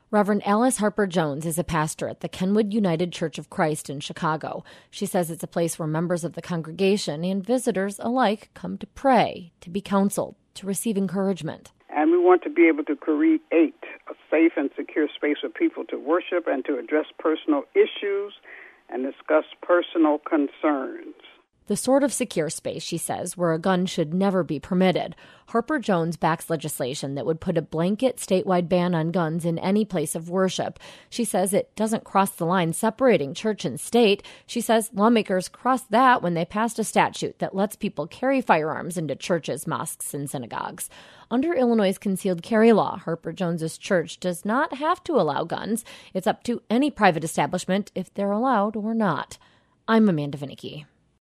Reverend Alice Harper Jones is a pastor at the Kenwood United Church of Christ in Chicago. She says it's a place where members of the congregation and visitors alike come to pray, to be counseled, to receive encouragement. And we want to be able to create a safe and secure space for people to worship and to address personal issues and discuss personal concerns. The sort of secure space, she says, where a gun should never be permitted. Harper Jones backs legislation that would put a blanket statewide ban on guns in any place of worship. She says it doesn't cross the line separating church and state. She says lawmakers crossed that when they passed a statute that lets people carry firearms into churches, mosques, and synagogues. Under Illinois' concealed carry law, Harper Jones's church does not have to allow guns. It's up to any private establishment if they're allowed or not. I'm Amanda Vinicky.